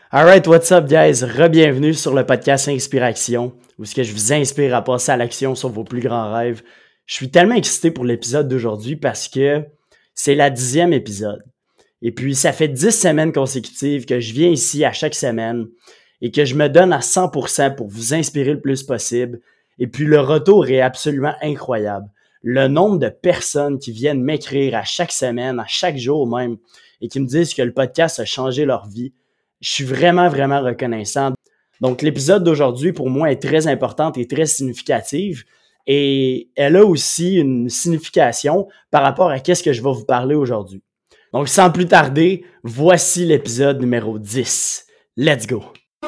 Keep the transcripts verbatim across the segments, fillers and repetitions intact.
Alright, what's up guys? Re-bienvenue sur le podcast Inspiration, où ce que je vous inspire à passer à l'action sur vos plus grands rêves. Je suis tellement excité pour l'épisode d'aujourd'hui parce que c'est la dixième épisode. Et puis, ça fait dix semaines consécutives que je viens ici à chaque semaine et que je me donne à cent pour cent pour vous inspirer le plus possible. Et puis, le retour est absolument incroyable. Le nombre de personnes qui viennent m'écrire à chaque semaine, à chaque jour même, et qui me disent que le podcast a changé leur vie, je suis vraiment, vraiment reconnaissant. Donc, l'épisode d'aujourd'hui, pour moi, est très importante et très significative. Et elle a aussi une signification par rapport à qu'est-ce que je vais vous parler aujourd'hui. Donc, sans plus tarder, voici l'épisode numéro dix. Let's go!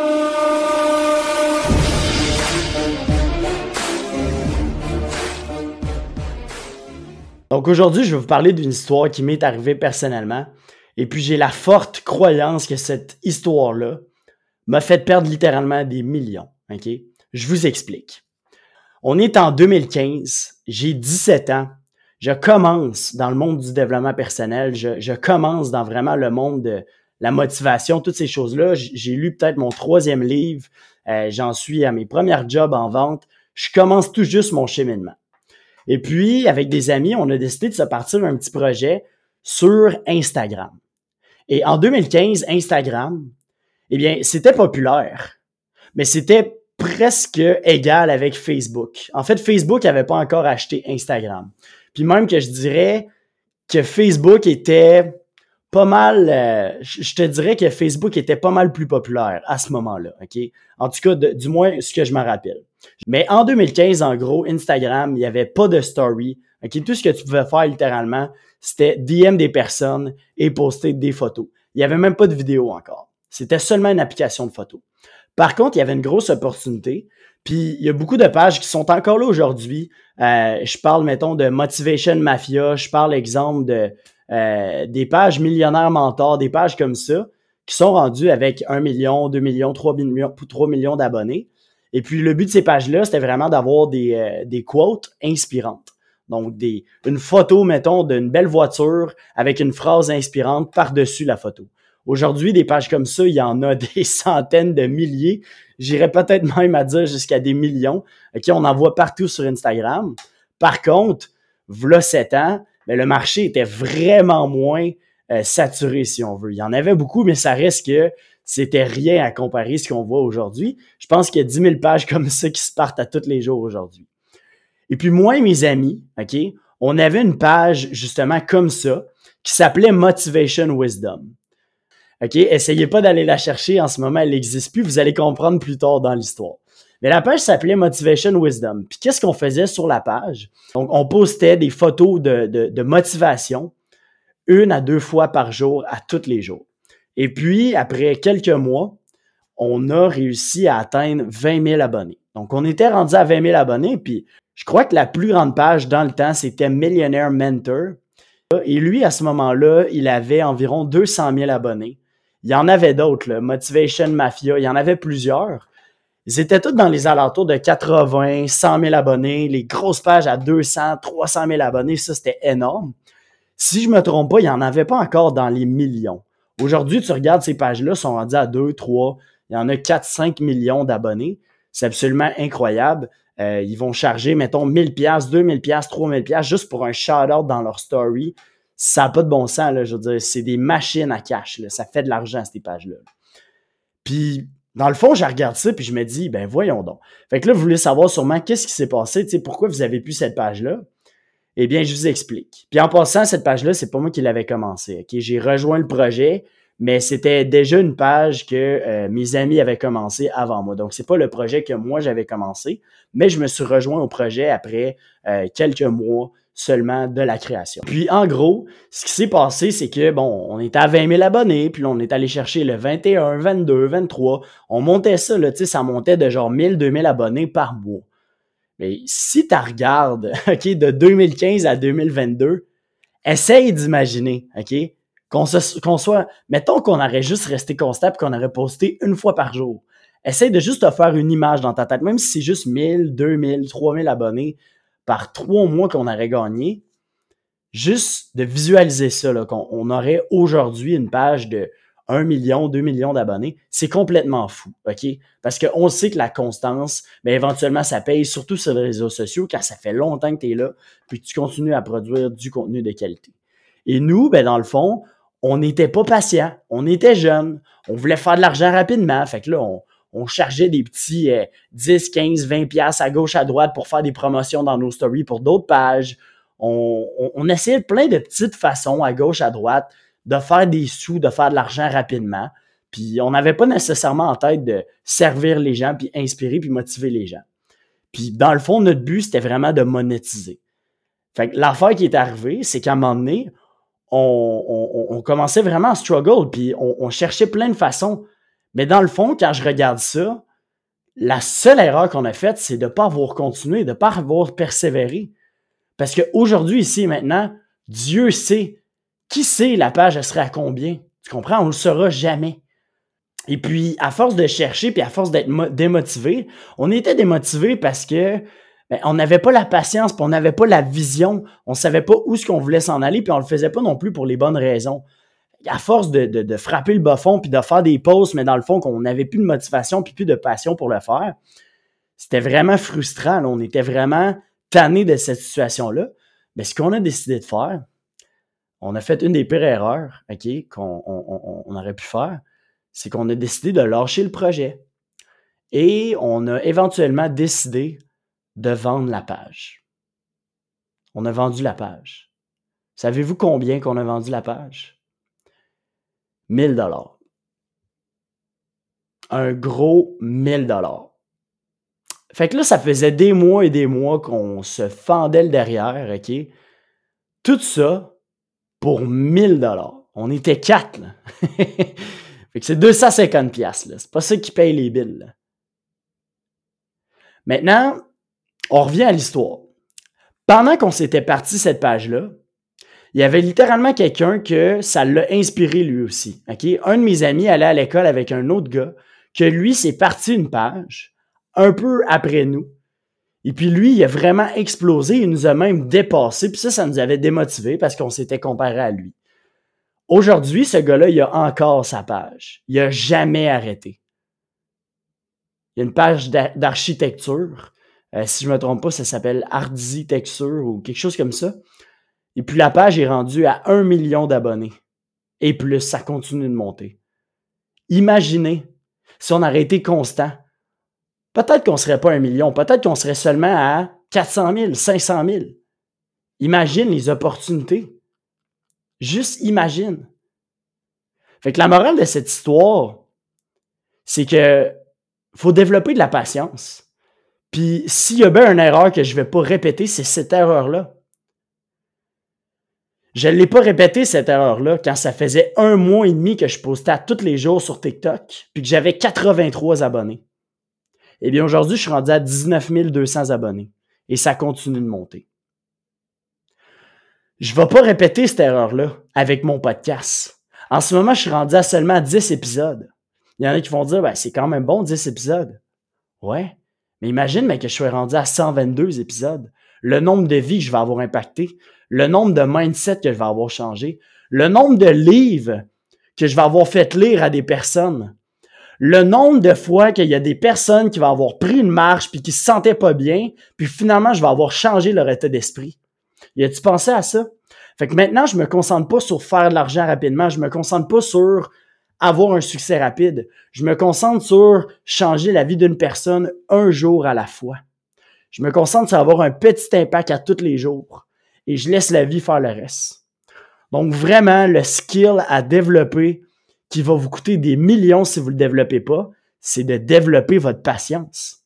Donc, aujourd'hui, je vais vous parler d'une histoire qui m'est arrivée personnellement. Et puis, j'ai la forte croyance que cette histoire-là m'a fait perdre littéralement des millions. OK? Je vous explique. On est en deux mille quinze, j'ai dix-sept ans. Je commence dans le monde du développement personnel. Je, je commence dans vraiment le monde de la motivation, toutes ces choses-là. J'ai lu peut-être mon troisième livre. Euh, j'en suis à mes premiers jobs en vente. Je commence tout juste mon cheminement. Et puis, avec des amis, on a décidé de se partir un petit projet sur Instagram. Et en deux mille quinze, Instagram, eh bien, c'était populaire, mais c'était presque égal avec Facebook. En fait, Facebook n'avait pas encore acheté Instagram. Puis même que je dirais que Facebook était pas mal, euh, je te dirais que Facebook était pas mal plus populaire à ce moment-là, OK? En tout cas, de, du moins, ce que je me rappelle. Mais en deux mille quinze, en gros, Instagram, il n'y avait pas de story. OK? Tout ce que tu pouvais faire littéralement, c'était D M des personnes et poster des photos. Il n'y avait même pas de vidéo encore. C'était seulement une application de photos. Par contre, il y avait une grosse opportunité. Puis, il y a beaucoup de pages qui sont encore là aujourd'hui. Euh, je parle, mettons, de Motivation Mafia. Je parle, exemple, de euh, des pages millionnaires mentors, des pages comme ça, qui sont rendues avec un million, deux millions, trois millions, trois millions d'abonnés. Et puis, le but de ces pages-là, c'était vraiment d'avoir des, euh, des quotes inspirantes. Donc, des, une photo, mettons, d'une belle voiture avec une phrase inspirante par-dessus la photo. Aujourd'hui, des pages comme ça, il y en a des centaines de milliers. J'irais peut-être même à dire jusqu'à des millions. Okay, on en voit partout sur Instagram. Par contre, v'là sept ans, mais le marché était vraiment moins euh, saturé, si on veut. Il y en avait beaucoup, mais ça reste que c'était rien à comparer à ce qu'on voit aujourd'hui. Je pense qu'il y a dix mille pages comme ça qui se partent à tous les jours aujourd'hui. Et puis moi et mes amis, OK, on avait une page justement comme ça qui s'appelait Motivation Wisdom. OK, essayez pas d'aller la chercher, en ce moment, elle n'existe plus, vous allez comprendre plus tard dans l'histoire. Mais la page s'appelait Motivation Wisdom. Puis qu'est-ce qu'on faisait sur la page? Donc, on postait des photos de, de, de motivation une à deux fois par jour, à tous les jours. Et puis, après quelques mois, on a réussi à atteindre vingt mille abonnés. Donc, on était rendu à vingt mille abonnés, puis je crois que la plus grande page dans le temps, c'était Millionaire Mentor. Et lui, à ce moment-là, il avait environ deux cent mille abonnés. Il y en avait d'autres, là, Motivation Mafia, il y en avait plusieurs. Ils étaient tous dans les alentours de quatre-vingts, cent mille abonnés, les grosses pages à deux cents, trois cent mille abonnés, ça c'était énorme. Si je me trompe pas, il n'y en avait pas encore dans les millions. Aujourd'hui, tu regardes ces pages-là, sont rendues à deux, trois, il y en a quatre, cinq millions d'abonnés. C'est absolument incroyable. Euh, ils vont charger, mettons, mille piastres, deux mille piastres, trois mille piastres juste pour un shout-out dans leur story. Ça n'a pas de bon sens, là, je veux dire, c'est des machines à cash, là. Ça fait de l'argent, ces pages-là. Puis, dans le fond, je regarde ça, puis je me dis, ben voyons donc. Fait que là, vous voulez savoir sûrement qu'est-ce qui s'est passé, tu sais, pourquoi vous avez plus cette page-là? Eh bien, je vous explique. Puis en passant, cette page-là, c'est pas moi qui l'avais commencé. Okay? J'ai rejoint le projet, mais c'était déjà une page que euh, mes amis avaient commencé avant moi. Donc, c'est pas le projet que moi, j'avais commencé, mais je me suis rejoint au projet après euh, quelques mois seulement de la création. Puis, en gros, ce qui s'est passé, c'est que, bon, on était à vingt mille abonnés, puis là, on est allé chercher le vingt et un, vingt-deux, vingt-trois. On montait ça, là, tu sais, ça montait de genre mille, deux mille abonnés par mois. Mais si tu regardes, OK, de deux mille quinze à deux mille vingt-deux, essaye d'imaginer, OK, qu'on, se, qu'on soit, mettons qu'on aurait juste resté constant et qu'on aurait posté une fois par jour. Essaye de juste te faire une image dans ta tête, même si c'est juste mille, deux mille, trois mille abonnés par trois mois qu'on aurait gagné. Juste de visualiser ça, là, qu'on on aurait aujourd'hui une page de un million, deux millions d'abonnés, c'est complètement fou, OK? Parce qu'on sait que la constance, bien, éventuellement, ça paye, surtout sur les réseaux sociaux, car ça fait longtemps que tu es là, puis que tu continues à produire du contenu de qualité. Et nous, ben dans le fond, on n'était pas patients, on était jeunes, on voulait faire de l'argent rapidement, fait que là, on, on chargeait des petits euh, dix, quinze, vingt piastres à gauche, à droite pour faire des promotions dans nos stories pour d'autres pages. On, on, on essayait plein de petites façons à gauche, à droite de faire des sous, de faire de l'argent rapidement. Puis on n'avait pas nécessairement en tête de servir les gens, puis inspirer, puis motiver les gens. Puis dans le fond, notre but, c'était vraiment de monétiser. Fait que l'affaire qui est arrivée, c'est qu'à un moment donné, on, on, on commençait vraiment à struggle, puis on, on cherchait plein de façons. Mais dans le fond, quand je regarde ça, la seule erreur qu'on a faite, c'est de ne pas avoir continué, de ne pas avoir persévéré. Parce qu'aujourd'hui, ici et maintenant, Dieu sait. Qui sait la page, elle serait à combien? Tu comprends? On ne le saura jamais. Et puis, à force de chercher, puis à force d'être mo- démotivé, on était démotivé parce que ben, on n'avait pas la patience, puis on n'avait pas la vision, on ne savait pas où est-ce qu'on voulait s'en aller, puis on ne le faisait pas non plus pour les bonnes raisons. À force de, de, de frapper le bas fond, puis de faire des pauses, mais dans le fond, qu'on n'avait plus de motivation, puis plus de passion pour le faire, c'était vraiment frustrant. Là. On était vraiment tannés de cette situation-là. Mais ce qu'on a décidé de faire, on a fait une des pires erreurs, OK, qu'on on, on, on aurait pu faire, c'est qu'on a décidé de lâcher le projet. Et on a éventuellement décidé de vendre la page. On a vendu la page. Savez-vous combien qu'on a vendu la page? mille dollars. Un gros mille dollars. Fait que là, ça faisait des mois et des mois qu'on se fendait le derrière, OK? Tout ça pour mille dollars. On était quatre, là. Fait que c'est deux cent cinquante piastres, là. C'est pas ça qui paye les billes, là. Maintenant, on revient à l'histoire. Pendant qu'on s'était parti cette page-là, il y avait littéralement quelqu'un que ça l'a inspiré lui aussi. Okay? Un de mes amis allait à l'école avec un autre gars que lui, s'est parti une page un peu après nous. Et puis lui, il a vraiment explosé. Il nous a même dépassé. Puis ça, ça nous avait démotivé parce qu'on s'était comparé à lui. Aujourd'hui, ce gars-là, il a encore sa page. Il n'a jamais arrêté. Il y a une page d'architecture. Euh, si je ne me trompe pas, ça s'appelle Architecture ou quelque chose comme ça. Et puis la page est rendue à un million d'abonnés. Et plus, ça continue de monter. Imaginez si on aurait été constant. Peut-être qu'on ne serait pas un million. Peut-être qu'on serait seulement à quatre cent mille, cinq cent mille. Imagine les opportunités. Juste imagine. Fait que la morale de cette histoire, c'est que faut développer de la patience. Puis s'il y a bien une erreur que je ne vais pas répéter, c'est cette erreur-là. Je ne l'ai pas répété, cette erreur-là, quand ça faisait un mois et demi que je postais à tous les jours sur TikTok, puis que j'avais quatre-vingt-trois abonnés. Eh bien, aujourd'hui, je suis rendu à dix-neuf mille deux cents abonnés. Et ça continue de monter. Je ne vais pas répéter cette erreur-là avec mon podcast. En ce moment, je suis rendu à seulement dix épisodes. Il y en a qui vont dire, ben, c'est quand même bon, dix épisodes. Ouais. Mais imagine mais que je sois rendu à cent vingt-deux épisodes. Le nombre de vies que je vais avoir impacté, le nombre de mindset que je vais avoir changé, le nombre de livres que je vais avoir fait lire à des personnes, le nombre de fois qu'il y a des personnes qui vont avoir pris une marche puis qui se sentaient pas bien, puis finalement, je vais avoir changé leur état d'esprit. Y a-tu pensé à ça? Fait que maintenant, je me concentre pas sur faire de l'argent rapidement, je me concentre pas sur avoir un succès rapide. Je me concentre sur changer la vie d'une personne un jour à la fois. Je me concentre sur avoir un petit impact à tous les jours. Et je laisse la vie faire le reste. Donc vraiment, le skill à développer qui va vous coûter des millions si vous ne le développez pas, c'est de développer votre patience.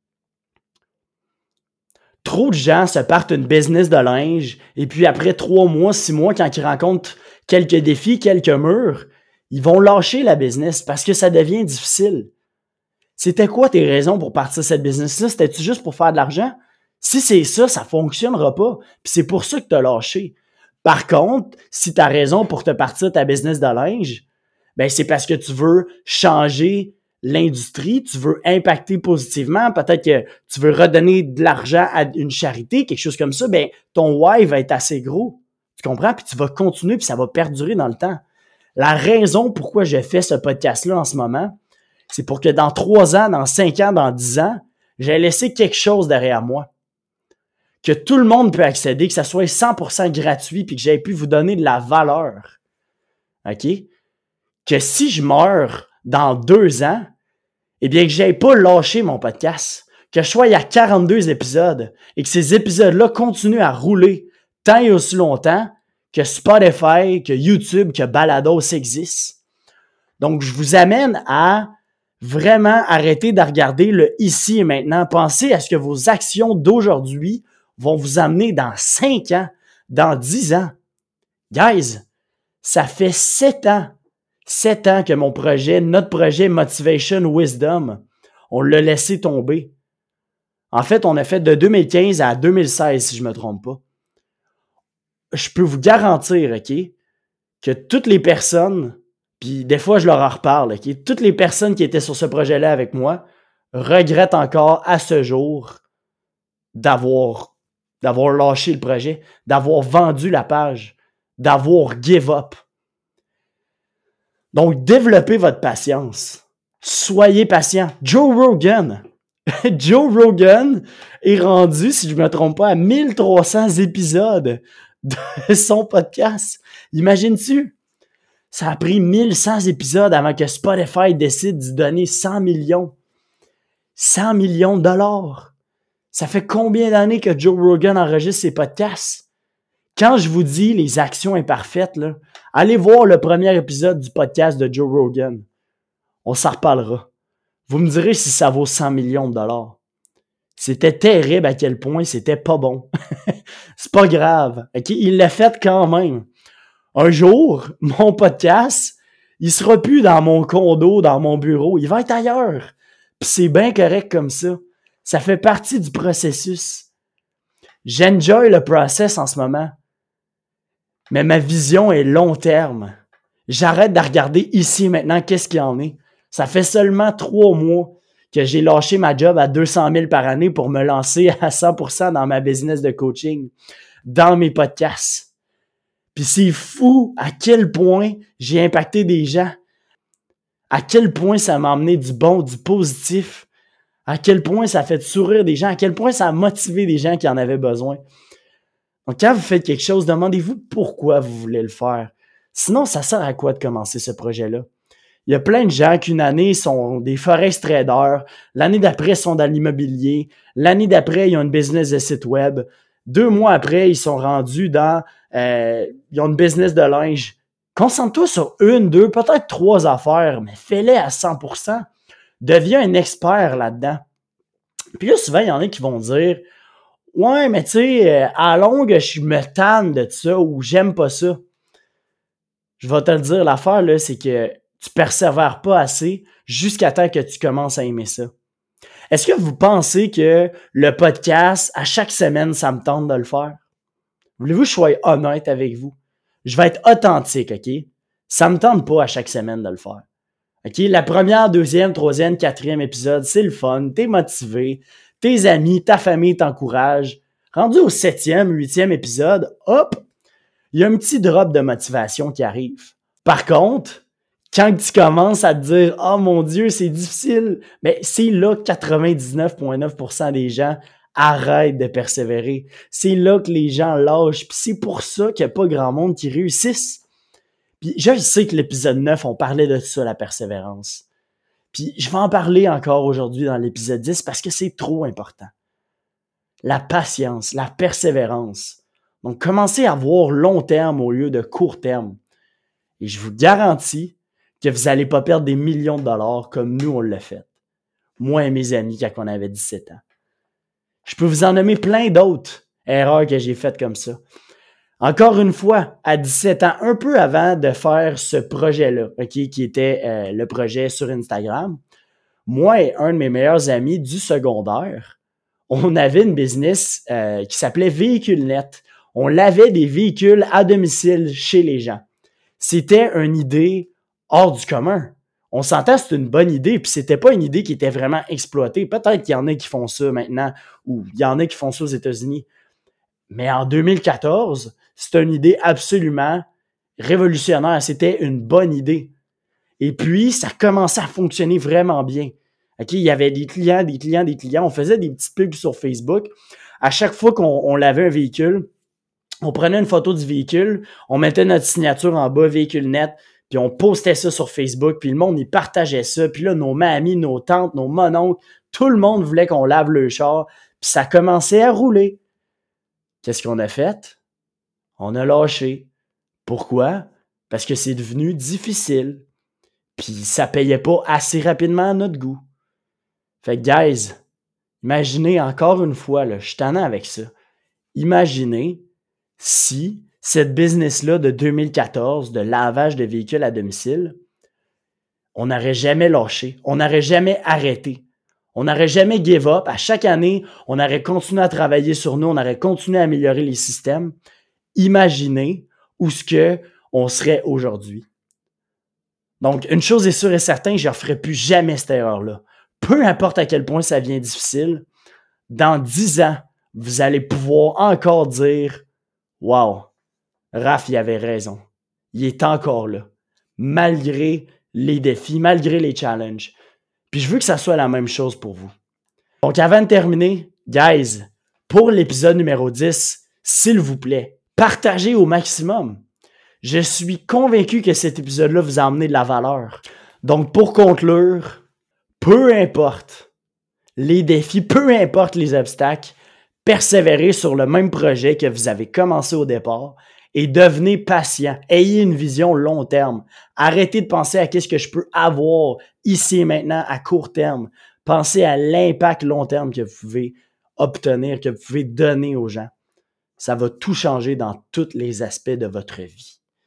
Trop de gens se partent une business de linge et puis après trois mois, six mois, quand ils rencontrent quelques défis, quelques murs, ils vont lâcher la business parce que ça devient difficile. C'était quoi tes raisons pour partir cette business-là? C'était-tu juste pour faire de l'argent? Si c'est ça, ça ne fonctionnera pas. Puis c'est pour ça que tu as lâché. Par contre, si tu as raison pour te partir ta business de linge, ben c'est parce que tu veux changer l'industrie, tu veux impacter positivement, peut-être que tu veux redonner de l'argent à une charité, quelque chose comme ça, ben ton why va être assez gros. Tu comprends? Puis tu vas continuer, puis ça va perdurer dans le temps. La raison pourquoi je fais ce podcast-là en ce moment, c'est pour que dans trois ans, dans cinq ans, dans dix ans, j'ai laissé quelque chose derrière moi. Que tout le monde peut accéder, que ça soit cent pour cent gratuit puis que j'aie pu vous donner de la valeur. OK? Que si je meurs dans deux ans, eh bien que j'aie pas lâché mon podcast. Que je sois à quarante-deux épisodes et que ces épisodes-là continuent à rouler tant et aussi longtemps que Spotify, que YouTube, que Balados existent. Donc, je vous amène à vraiment arrêter de regarder le ici et maintenant. Pensez à ce que vos actions d'aujourd'hui vont vous amener dans cinq ans, dans dix ans. Guys, ça fait sept ans, sept ans que mon projet, notre projet Motivation Wisdom, on l'a laissé tomber. En fait, on a fait de deux mille quinze à deux mille seize, si je ne me trompe pas. Je peux vous garantir, OK, que toutes les personnes, puis des fois je leur en reparle, OK, toutes les personnes qui étaient sur ce projet-là avec moi regrettent encore à ce jour d'avoir, d'avoir lâché le projet, d'avoir vendu la page, d'avoir give up. Donc, développez votre patience. Soyez patient. Joe Rogan, Joe Rogan est rendu, si je ne me trompe pas, à mille trois cents épisodes de son podcast. Imagines-tu? Ça a pris mille cent épisodes avant que Spotify décide d'y donner cent millions. cent millions de dollars. Ça fait combien d'années que Joe Rogan enregistre ses podcasts? Quand je vous dis les actions imparfaites, là, allez voir le premier épisode du podcast de Joe Rogan. On s'en reparlera. Vous me direz si ça vaut cent millions de dollars. C'était terrible à quel point c'était pas bon. C'est pas grave. Okay? Il l'a fait quand même. Un jour, mon podcast, il sera plus dans mon condo, dans mon bureau. Il va être ailleurs. Puis c'est bien correct comme ça. Ça fait partie du processus. J'enjoy le process en ce moment. Mais ma vision est long terme. J'arrête de regarder ici maintenant qu'est-ce qu'il y en est. Ça fait seulement trois mois que j'ai lâché ma job à deux cent mille par année pour me lancer à cent pour cent dans ma business de coaching, dans mes podcasts. Puis c'est fou à quel point j'ai impacté des gens, à quel point ça m'a amené du bon, du positif, à quel point ça a fait sourire des gens, à quel point ça a motivé des gens qui en avaient besoin. Donc quand vous faites quelque chose, demandez-vous pourquoi vous voulez le faire. Sinon, ça sert à quoi de commencer ce projet-là? Il y a plein de gens qu'une année sont des forex traders, l'année d'après sont dans l'immobilier, l'année d'après ils ont une business de site web, deux mois après ils sont rendus dans, euh, ils ont une business de linge. Concentre-toi sur une, deux, peut-être trois affaires, mais fais-les à cent pour cent. Deviens un expert là-dedans. Puis là, souvent, il y en a qui vont dire « Ouais, mais tu sais, à longue, je me tanne de ça ou j'aime pas ça. » Je vais te le dire, l'affaire, là, c'est que tu persévères pas assez jusqu'à temps que tu commences à aimer ça. Est-ce que vous pensez que le podcast, à chaque semaine, ça me tente de le faire? Voulez-vous que je sois honnête avec vous? Je vais être authentique, OK? Ça me tente pas à chaque semaine de le faire. OK? La première, deuxième, troisième, quatrième épisode, c'est le fun, t'es motivé, tes amis, ta famille t'encouragent. Rendu au septième, huitième épisode, hop, il y a un petit drop de motivation qui arrive. Par contre, quand tu commences à te dire « Oh mon Dieu, c'est difficile », mais c'est là que quatre-vingt-dix-neuf virgule neuf pour cent des gens arrêtent de persévérer. C'est là que les gens lâchent. Puis c'est pour ça qu'il n'y a pas grand monde qui réussisse. Puis je sais que l'épisode neuf, on parlait de ça, la persévérance. Puis je vais en parler encore aujourd'hui dans l'épisode dix parce que c'est trop important. La patience, la persévérance. Donc, commencez à voir long terme au lieu de court terme. Et je vous garantis que vous n'allez pas perdre des millions de dollars comme nous, on l'a fait. Moi et mes amis quand on avait dix-sept ans. Je peux vous en nommer plein d'autres erreurs que j'ai faites comme ça. Encore une fois, à dix-sept ans, un peu avant de faire ce projet-là, okay, qui était euh, le projet sur Instagram, moi et un de mes meilleurs amis du secondaire, on avait une business euh, qui s'appelait VéhiculeNet. On lavait des véhicules à domicile chez les gens. C'était une idée hors du commun. On s'entend, c'est une bonne idée, puis c'était pas une idée qui était vraiment exploitée. Peut-être qu'il y en a qui font ça maintenant, ou il y en a qui font ça aux États-Unis. Mais en deux mille quatorze, c'est une idée absolument révolutionnaire, c'était une bonne idée. Et puis, ça commençait à fonctionner vraiment bien. Okay? Il y avait des clients, des clients, des clients. On faisait des petites pubs sur Facebook. À chaque fois qu'on on lavait un véhicule, on prenait une photo du véhicule, on mettait notre signature en bas, véhicule net, puis on postait ça sur Facebook, puis le monde, il partageait ça. Puis là, nos mamies, nos tantes, nos mononcles, tout le monde voulait qu'on lave le char. Puis ça commençait à rouler. Qu'est-ce qu'on a fait? On a lâché. Pourquoi? Parce que c'est devenu difficile. Puis ça payait pas assez rapidement à notre goût. Fait que, guys, imaginez encore une fois, là, je suis tannant avec ça. Imaginez si cette business-là de deux mille quatorze, de lavage de véhicules à domicile, on n'aurait jamais lâché, on n'aurait jamais arrêté. On n'aurait jamais give up. À chaque année, on aurait continué à travailler sur nous, on aurait continué à améliorer les systèmes. Imaginez où ce que on serait aujourd'hui. Donc, une chose est sûre et certaine, je ne referai plus jamais cette erreur-là. Peu importe à quel point ça devient difficile, dans dix ans, vous allez pouvoir encore dire « Wow, Raph, il avait raison. Il est encore là. » Malgré les défis, malgré les challenges. Puis je veux que ça soit la même chose pour vous. Donc, avant de terminer, guys, pour l'épisode numéro dix, s'il vous plaît, partagez au maximum. Je suis convaincu que cet épisode-là vous a amené de la valeur. Donc, pour conclure, peu importe les défis, peu importe les obstacles, persévérez sur le même projet que vous avez commencé au départ et devenez patient. Ayez une vision long terme. Arrêtez de penser à qu'est-ce que je peux avoir ici et maintenant à court terme. Pensez à l'impact long terme que vous pouvez obtenir, que vous pouvez donner aux gens. Ça va tout changer dans tous les aspects de votre vie.